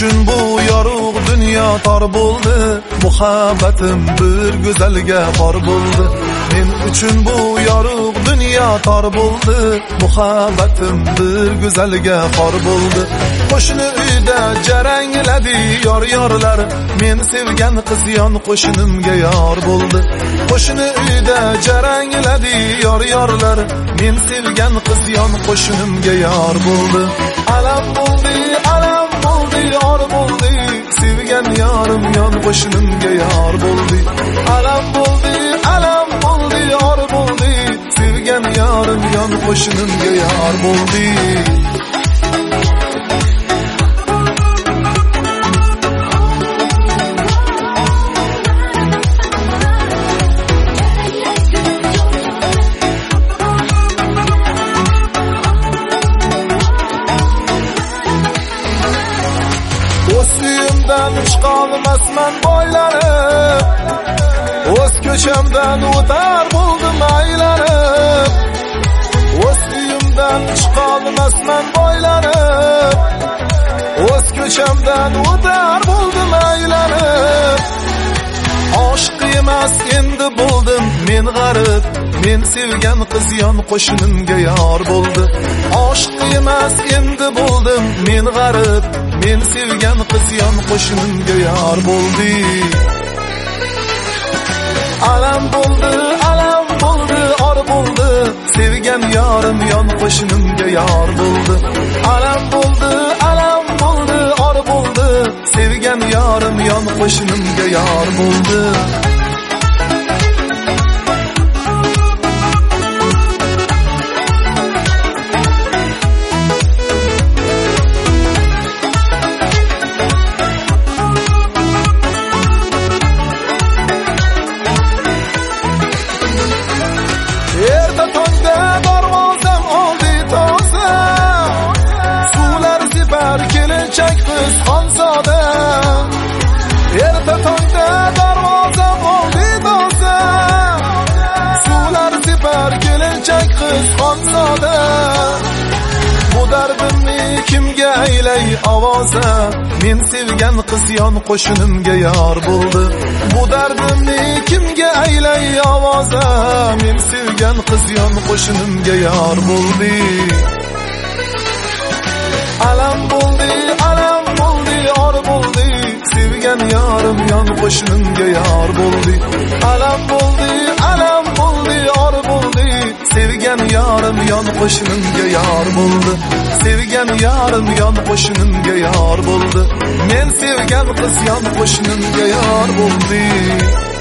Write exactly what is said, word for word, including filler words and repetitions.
uchun bu yorug' dunyo tor bo'ldi, muhabbatim bir go'zalga xor bo'ldi. Men uchun bu yorug' dunyo tor bo'ldi, muhabbatim bir go'zalga xor bo'ldi. Qo'shni uyda jarangladi yor-yorlar, men sevgan qiz yon qo'shnimga yor bo'ldi. Qo'shni uyda jarangladi yor-yorlar, men sevgan qiz yon qo'shnimga yor bo'ldi. Alam bo'ldi, alam bo'ldi, yor bo'ldi, sevgan yorim yon qo'shnimga yor bo'ldi. Alam bo'ldi, alam bo'ldi, yor bo'ldi, sevgan yorim yon qo'shnimga yor bo'ldi. O'zimdan chiqolmasman boylarim, o'z ko'chamdan o'tar bo'ldim aylanib. O'z uyimdan chiqolmasman boylarim, o'z ko'chamdan o'tar bo'ldim aylanib. Oshiq emas endi bo'ldim men g'arib, men sevgan qiz yon qo'shnimga yor bo'ldi. Oshiq emas endi bo'ldim men g'arib, men sevgan qiz yon qo'shnimga yor bo'ldi. Alam bo'ldi, alam bo'ldi, or bo'ldi, sevgan yorim yon qo'shnimga yor bo'ldi. Alam bo'ldi, alam bo'ldi, or bo'ldi, sevgan yorim yon qo'shnimga yor bo'ldi. Kelinchak qiz xonzoda, erta tongda darvozam oldi doza. Suvlar separ kelinchak qiz xonzoda, bu dardimni kimga aylay ovoza. Men sevgan qiz yon qo'shnimga yor bo'ldi. Bu dardimni kimga aylay ovoza. Men sevgan qiz yon qo'shnimga yor bo'ldi. Alam bo'ldi, alam bo'ldi, or bo'ldi, sevgan yorim yon qo'shnimga yor bo'ldi. Alam bo'ldi, alam bo'ldi, or bo'ldi, sevgan yorim yon qo'shnimga yor bo'ldi. Sevgan yorim yon qo'shnimga yor bo'ldi. Men sevgan qiz yon qo'shnimga yor bo'ldi.